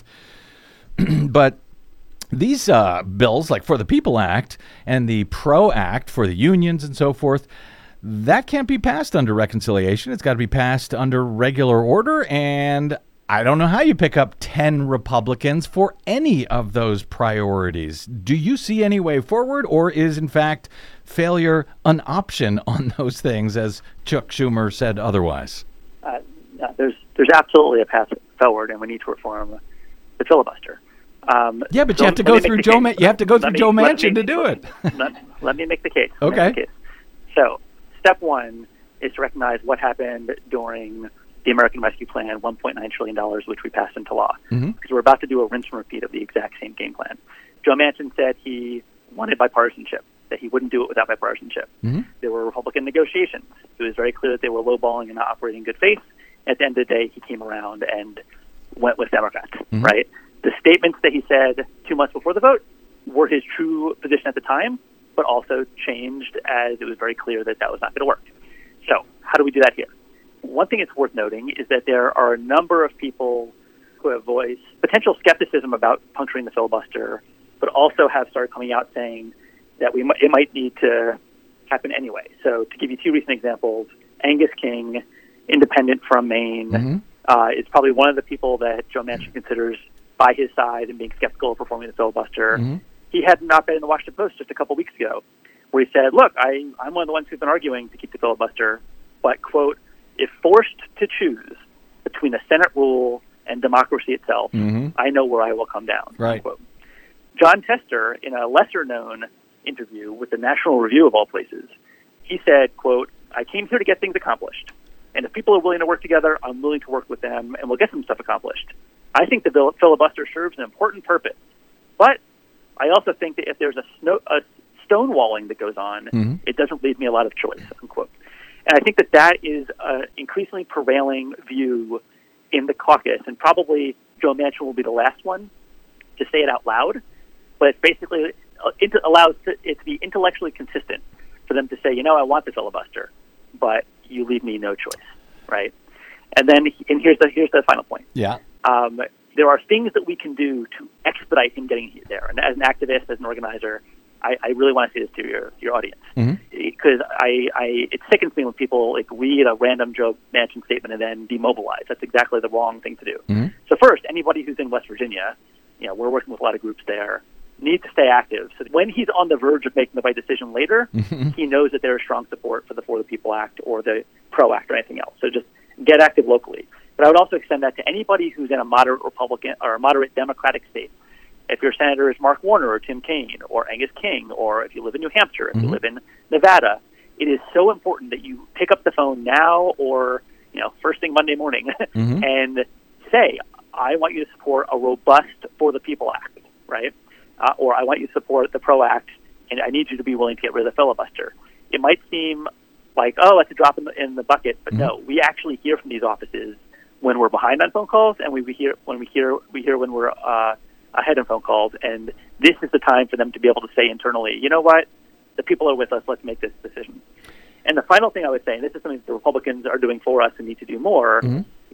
A: But these uh, bills, like For the People Act and the PRO Act for the unions and so forth, that can't be passed under reconciliation. It's got to be passed under regular order. And I don't know how you pick up ten Republicans for any of those priorities. Do you see any way forward, or is, in fact, failure an option on those things, as Chuck Schumer said otherwise?
J: Uh, no, there's there's absolutely a path forward, and we need to reform the filibuster. Um,
A: yeah, but
J: so
A: you have to go through Joe. Ma- you have to go through
J: me,
A: Joe Manchin
J: me,
A: to do it.
J: let, let me make the case.
A: Okay.
J: Make the case. So, step one is to recognize what happened during the American Rescue Plan, one point nine trillion dollars, which we passed into law.
A: Mm-hmm.
J: Because we're about to do a rinse and repeat of the exact same game plan. Joe Manchin said he wanted bipartisanship, that he wouldn't do it without bipartisanship.
A: Mm-hmm.
J: There were Republican negotiations. It was very clear that they were lowballing and not operating in good faith. At the end of the day, he came around and went with Democrats,
A: mm-hmm.
J: right? The statements that he said two months before the vote were his true position at the time, but also changed as it was very clear that that was not going to work. So how do we do that here? One thing it's worth noting is that there are a number of people who have voiced potential skepticism about puncturing the filibuster, but also have started coming out saying that we might, it might need to happen anyway. So to give you two recent examples, Angus King, independent from Maine,
A: mm-hmm.
J: uh, is probably one of the people that Joe Manchin considers by his side and being skeptical of performing the filibuster.
A: Mm-hmm.
J: He had an op-ed in the Washington Post just a couple weeks ago where he said, look, I, I'm one of the ones who's been arguing to keep the filibuster, but, quote, if forced to choose between a Senate rule and democracy itself,
A: mm-hmm.
J: I know where I will come down.
A: Right.
J: Unquote. John Tester, in a lesser-known interview with the National Review of all places, he said, quote, I came here to get things accomplished. And if people are willing to work together, I'm willing to work with them, and we'll get some stuff accomplished. I think the filibuster serves an important purpose. But I also think that if there's a, snow, a stonewalling that goes on,
A: mm-hmm.
J: it doesn't leave me a lot of choice, unquote. And I think that that is an increasingly prevailing view in the caucus, and probably Joe Manchin will be the last one to say it out loud, but it basically it allows it to be intellectually consistent for them to say, you know, I want the filibuster, but you leave me no choice, right? And then, and here's the here's the final point.
A: Yeah.
J: Um, there are things that we can do to expedite him getting there. And as an activist, as an organizer, I, I really want to say this to your your audience, because
A: mm-hmm.
J: I, I it sickens me when people like read a random Joe Manchin statement and then demobilize. That's exactly the wrong thing to do.
A: Mm-hmm.
J: So first, anybody who's in West Virginia, you know, we're working with a lot of groups there, needs to stay active. So when he's on the verge of making the right decision later,
A: mm-hmm.
J: he knows that there is strong support for the For the People Act or the PRO Act or anything else. So just get active locally. But I would also extend that to anybody who's in a moderate Republican or a moderate Democratic state. If your senator is Mark Warner or Tim Kaine or Angus King, or if you live in New Hampshire, if
A: mm-hmm.
J: you live in Nevada, it is so important that you pick up the phone now or, you know, first thing Monday morning
A: mm-hmm.
J: and say, I want you to support a robust For the People Act, right? Uh, or I want you to support the PRO Act, and I need you to be willing to get rid of the filibuster. It might seem like, oh, that's a drop in the, in the bucket, but mm-hmm. no, we actually hear from these offices when we're behind on phone calls, and we, we hear when we hear we hear when we're uh, ahead on phone calls, and this is the time for them to be able to say internally, you know what, the people are with us, let's make this decision. And the final thing I would say, and this is something that the Republicans are doing for us and need to do more,
A: mm-hmm.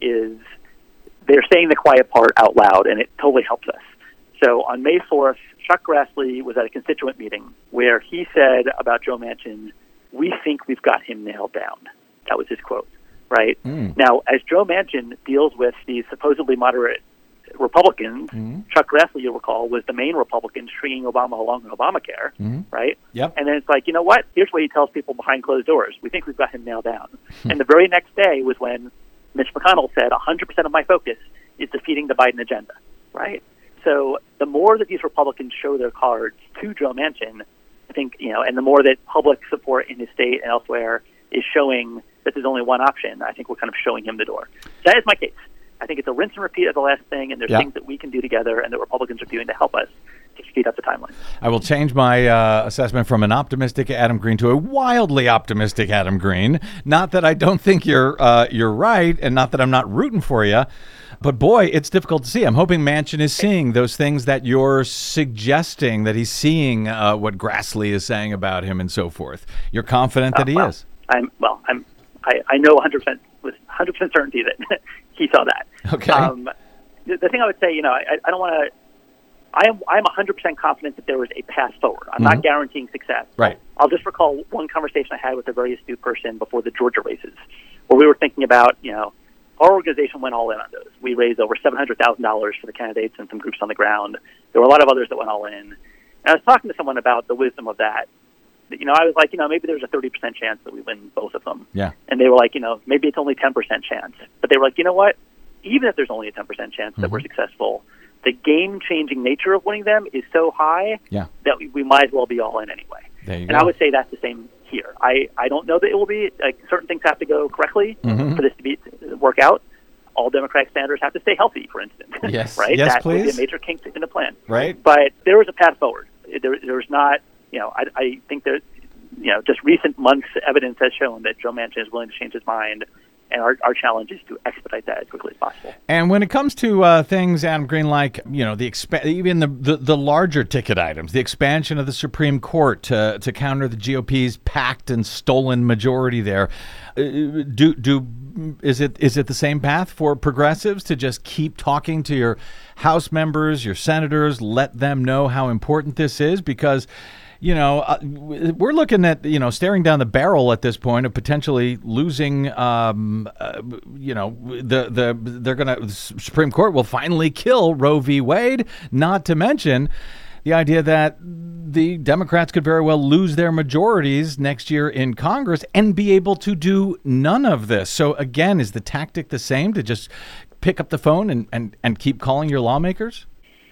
J: is they're saying the quiet part out loud, and it totally helps us. So on May fourth, Chuck Grassley was at a constituent meeting where he said about Joe Manchin, "We think we've got him nailed down." That was his quote, right? Mm. Now, as Joe Manchin deals with these supposedly moderate Republicans, mm. Chuck Grassley, you'll recall, was the main Republican stringing Obama along on Obamacare, mm. right?
A: Yep.
J: And then it's like, you know what? Here's what he tells people behind closed doors. We think we've got him nailed down. And the very next day was when Mitch McConnell said, one hundred percent of my focus is defeating the Biden agenda, right? So the more that these Republicans show their cards to Joe Manchin, I think, you know, and the more that public support in his state and elsewhere is showing that there's only one option, I think we're kind of showing him the door. That is my case. I think it's a rinse and repeat of the last thing, and there's yeah. things that we can do together and that Republicans are doing to help us to speed up the timeline.
A: I will change my uh, assessment from an optimistic Adam Green to a wildly optimistic Adam Green. Not that I don't think you're uh, you're right, and not that I'm not rooting for you, but boy, it's difficult to see. I'm hoping Manchin is seeing those things that you're suggesting, that he's seeing uh, what Grassley is saying about him and so forth. You're confident that uh, he
J: well,
A: is?
J: I'm well. I'm. I, I know one hundred percent with one hundred percent certainty that he saw that.
A: Okay.
J: Um, the, the thing I would say, you know, I, I don't want to. I am. I am one hundred percent confident that there is a path forward. I'm mm-hmm. not guaranteeing success.
A: Right.
J: I'll just recall one conversation I had with a very astute person before the Georgia races, where we were thinking about, you know, our organization went all in on those. We raised over seven hundred thousand dollars for the candidates and some groups on the ground. There were a lot of others that went all in. And I was talking to someone about the wisdom of that. You know, I was like, you know, maybe there's a thirty percent chance that we win both of them.
A: Yeah.
J: And they were like, you know, maybe it's only ten percent chance. But they were like, you know what? Even if there's only a ten percent chance mm-hmm. that we're successful, the game-changing nature of winning them is so high
A: yeah.
J: that we, we might as well be all in anyway.
A: There you
J: and
A: go.
J: I would say that's the same here. I, I don't know that it will be. Like, certain things have to go correctly mm-hmm. for this to be to work out. All Democratic senators have to stay healthy, for instance.
A: Yes,
J: right?
A: yes,
J: that
A: please.
J: would be a major kink in the plan.
A: Right.
J: But there is a path forward. There, there's not, you know, I, I think that, you know, just recent months' evidence has shown that Joe Manchin is willing to change his mind, and our, our challenge is to expedite that as quickly as possible.
A: And when it comes to uh, things, Adam Green, like, you know, the exp- even the, the the larger ticket items, the expansion of the Supreme Court to to counter the G O P's packed and stolen majority there, uh, do do is it is it the same path for progressives to just keep talking to your House members, your senators, let them know how important this is? Because, you know, uh, we're looking at, you know, staring down the barrel at this point of potentially losing, um, uh, you know, the the they're going to, the Supreme Court will finally kill Roe v. Wade, not to mention the idea that the Democrats could very well lose their majorities next year in Congress and be able to do none of this. So, again, is the tactic the same, to just pick up the phone and, and, and keep calling your lawmakers?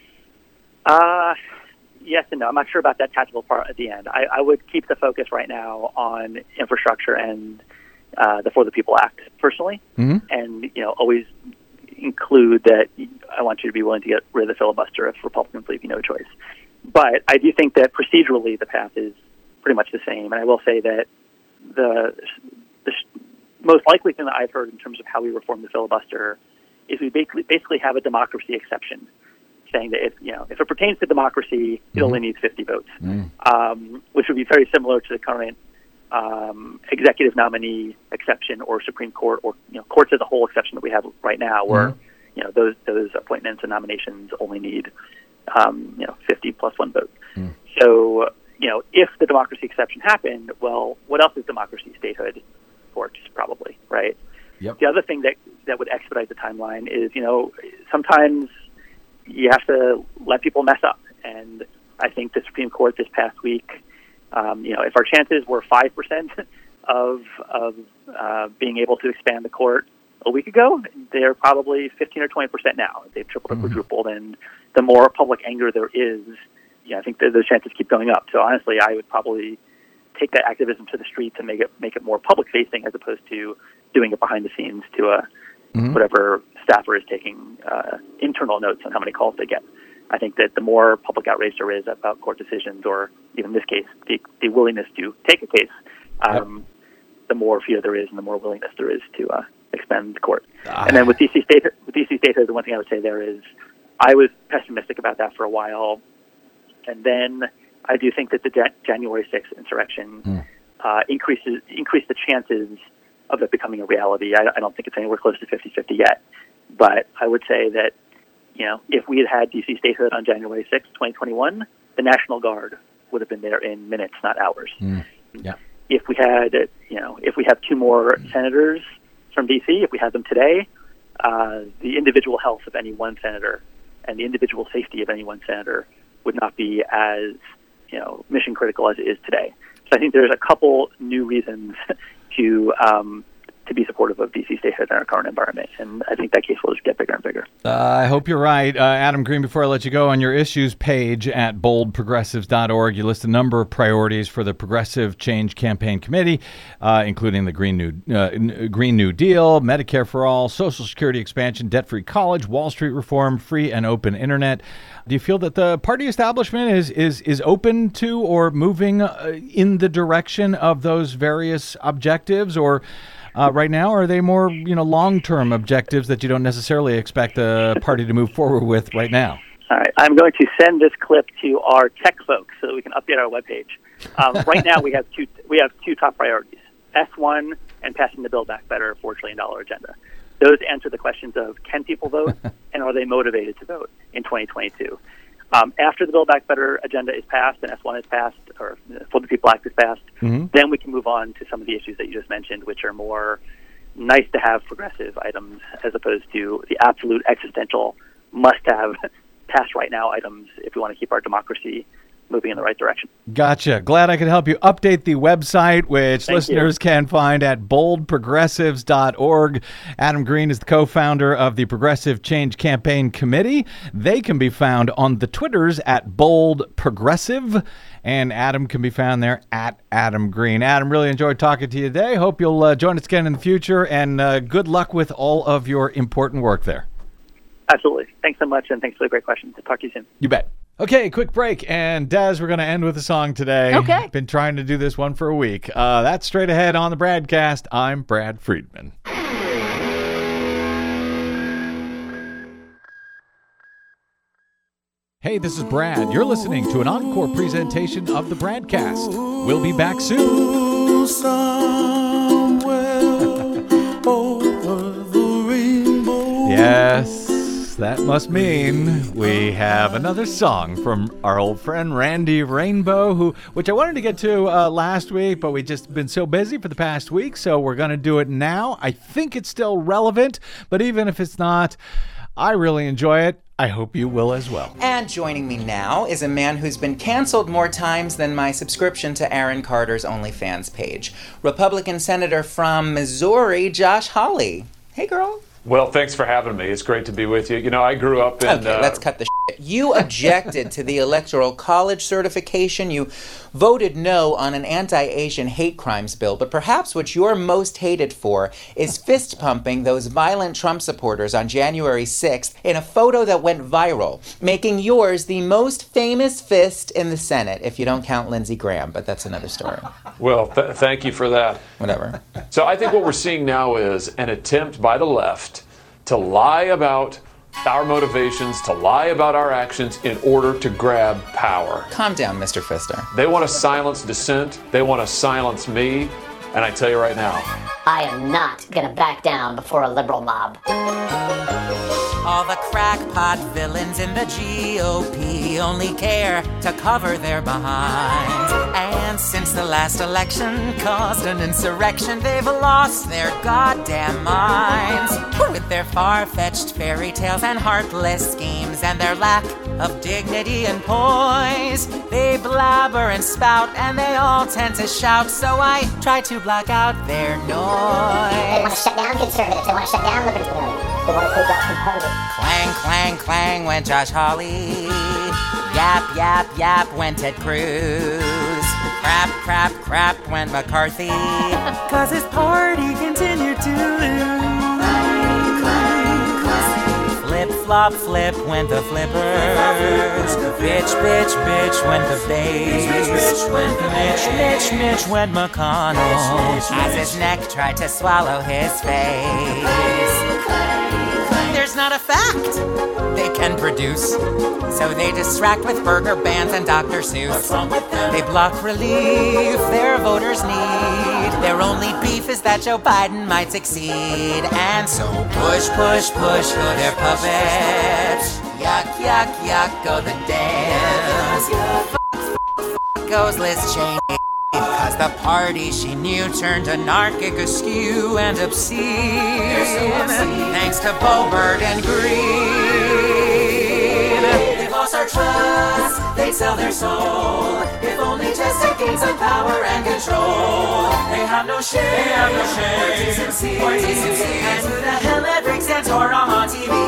J: Uh Yes and no. I'm not sure about that tactical part at the end. I, I would keep the focus right now on infrastructure and uh, the For the People Act personally, mm-hmm. and, you know, always include that I want you to be willing to get rid of the filibuster if Republicans leave you no choice. But I do think that procedurally the path is pretty much the same, and I will say that the, the most likely thing that I've heard in terms of how we reform the filibuster is we basically basically have a democracy exception, saying that if, you know, if it pertains to democracy, it mm-hmm. only needs fifty votes, mm. um, which would be very similar to the current um, executive nominee exception or Supreme Court or, you know, courts as a whole exception that we have right now, where mm. you know those those appointments and nominations only need um, you know fifty plus one vote. Mm. So, you know, if the democracy exception happened, well, what else is democracy? Statehood, courts, probably, right?
A: Yep.
J: The other thing that that would expedite the timeline is, you know, sometimes you have to let people mess up. And I think the Supreme Court this past week, um, you know, if our chances were five percent of, of uh, being able to expand the court a week ago, they're probably fifteen or twenty percent now. They've tripled or mm-hmm. quadrupled. And the more public anger there is, you know, I think the, those chances keep going up. So honestly, I would probably take that activism to the street to make it make it more public facing, as opposed to doing it behind the scenes to a mm-hmm. whatever staffer is taking uh, internal notes on how many calls they get. I think that the more public outrage there is about court decisions, or even in this case, the, the willingness to take a case, um, yep. the more fear there is, and the more willingness there is to uh, expand the court. Ah. And then with D C state, with D C statehood, the one thing I would say there is, I was pessimistic about that for a while, and then I do think that the Jan- January sixth insurrection mm. uh, increases increased the chances of it becoming a reality. I, I don't think it's anywhere close to fifty-fifty yet. But I would say that, you know, if we had had D C statehood on January sixth, twenty twenty-one, the National Guard would have been there in minutes, not hours.
A: Mm. Yeah.
J: If we had, you know, if we have two more senators from D C, if we had them today, uh, the individual health of any one senator and the individual safety of any one senator would not be as, you know, mission critical as it is today. So I think there's a couple new reasons to um, to be supportive of D C statehood in our current environment, and I think that case will just get bigger and bigger.
A: Uh, I hope you're right. Uh, Adam Green, before I let you go, on your issues page at bold progressives dot org, you list a number of priorities for the Progressive Change Campaign Committee, uh, including the Green New uh, Green New Deal, Medicare for All, Social Security expansion, debt-free college, Wall Street reform, free and open internet. Do you feel that the party establishment is is, is open to or moving uh, in the direction of those various objectives, or Uh, right now, are they more, you know, long-term objectives that you don't necessarily expect the party to move forward with right now?
J: All right. I'm going to send this clip to our tech folks so that we can update our webpage. Um, right now, we have two we have two top priorities: S one and passing the Build Back Better four trillion dollars agenda. Those answer the questions of can people vote and are they motivated to vote in twenty twenty-two. Um, after the Build Back Better agenda is passed and S one is passed, or For the People Act is passed, mm-hmm. then we can move on to some of the issues that you just mentioned, which are more nice-to-have progressive items as opposed to the absolute existential must-have pass-right-now items if we want to keep our democracy moving in the right direction.
A: Gotcha. Glad I could help you update the website, which
J: Thank
A: listeners
J: you.
A: can find at bold progressives dot org. Adam Green is the co-founder of the Progressive Change Campaign Committee. They can be found on the Twitters at Bold Progressive, and Adam can be found there at Adam Green. Adam, really enjoyed talking to you today. Hope you'll uh, join us again in the future, and uh, good luck with all of your important work there.
J: Absolutely. Thanks so much, and thanks for the great questions. Talk to you soon.
A: You bet. Okay, quick break. And Des, we're going to end with a song today.
D: Okay.
A: Been trying to do this one for a week. Uh, that's straight ahead on the Bradcast. I'm Brad Friedman. Hey, this is Brad. You're listening to an encore presentation of the Bradcast. We'll be back soon. Somewhere over the rainbow. Yes. That must mean we have another song from our old friend Randy Rainbow, who, which I wanted to get to uh, last week, but we just been so busy for the past week, so we're going to do it now. I think it's still relevant, but even if it's not, I really enjoy it. I hope you will as well.
K: And joining me now is a man who's been canceled more times than my subscription to Aaron Carter's OnlyFans page. Republican Senator from Missouri, Josh Hawley. Hey, girl.
L: Well, thanks for having me. It's great to be with you. You know, I grew up in...
K: Okay,
L: uh,
K: let's cut the shit. You objected to the Electoral College certification. You voted no on an anti-Asian hate crimes bill. But perhaps what you're most hated for is fist-pumping those violent Trump supporters on January sixth in a photo that went viral, making yours the most famous fist in the Senate, if you don't count Lindsey Graham. But that's another story.
L: Well, th- thank you for that.
K: Whatever.
L: So I think what we're seeing now is an attempt by the left to lie about our motivations, to lie about our actions in order to grab power.
K: Calm down, Mister Pfister.
L: They want to silence dissent. They want to silence me. And I tell you right now,
M: I am not going to back down before a liberal mob.
N: All the crackpot villains in the G O P only care to cover their behinds. And since the last election caused an insurrection, they've lost their goddamn minds. With their far-fetched fairy tales and heartless schemes and their lack of dignity and poise, they blabber and spout and they all tend to shout, so I try to block out their noise.
M: They want to shut down conservatives. They want to shut down libertarians. They want to take out competitive.
N: Clang, clang, clang went Josh Hawley. Yap, yap, yap went Ted Cruz. Crap, crap, crap went McCarthy. Cause his party continued to lose. Flip, flop, flip went the flippers. Bitch, bitch, bitch went the base. Mitch, Mitch, Mitch went McConnell. As his neck tried to swallow his face. There's there's not a fact they can produce. So they distract with burger bans and Doctor Seuss. They block relief their voters need. Their only beef is that Joe Biden might succeed. And so push, push, push, go their puppet. Yuck, yuck, yuck, go the dance. F- f- f- goes Liz Cheney. Cause the party she knew turned anarchic, askew, and obscene. Thanks to Boebert and Green. They've lost our trust, they'd sell their soul. If only just to gain some power and control. They have no shame, they have no shame. Or decency, or decency. And who the hell let Rick Santorum on T V?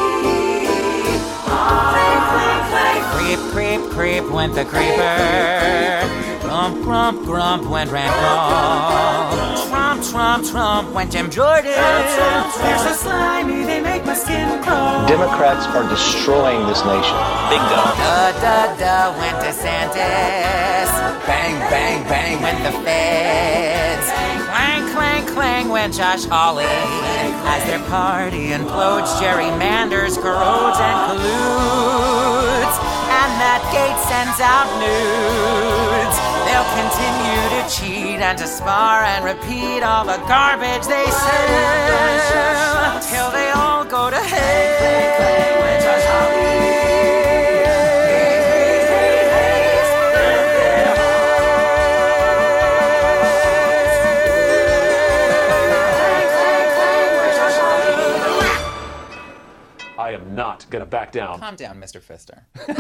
N: Clank, clank, clank. Creep, creep, creep went the creeper. Grump, grump, grump went Rand Paul. Trump, Trump, Trump went Jim Jordan. They're so slimy, they make my skin crawl.
O: Democrats are destroying this nation. Bingo.
N: Da, da, da went DeSantis. Bang, bang, bang went the feds. Clang, clang, clang went Josh Hawley. As their party implodes, gerrymanders, corrodes, and colludes. And that gate sends out nudes. They'll continue to cheat and to spar and repeat all the garbage they sell till they all go to hell.
L: I am not going to back down.
K: Calm down, Mister Pfister.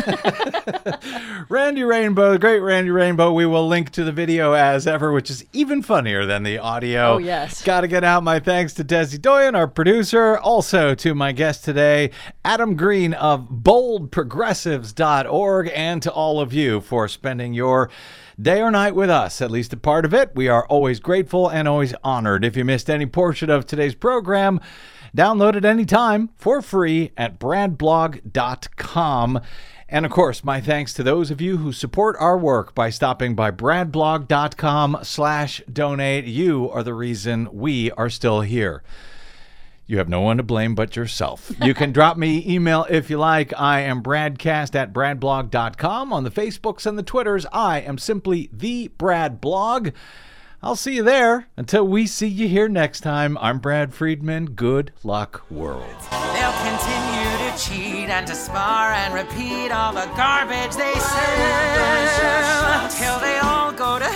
A: Randy Rainbow, the great Randy Rainbow. We will link to the video as ever, which is even funnier than the audio.
D: Oh, yes.
A: Got to get out my thanks to Desi Doyen, our producer. Also to my guest today, Adam Green of bold progressives dot org, and to all of you for spending your day or night with us, at least a part of it. We are always grateful and always honored. If you missed any portion of today's program, download it anytime for free at brad blog dot com. And of course, my thanks to those of you who support our work by stopping by brad blog dot com slash donate. You are the reason we are still here. You have no one to blame but yourself. You can drop me email if you like. I am bradcast at brad blog dot com. On the Facebooks and the Twitters, I am simply the Brad Blog. I'll see you there. Until we see you here next time, I'm Brad Friedman. Good luck, world.
N: They'll continue to cheat and to spar and repeat all the garbage they sell till they all go to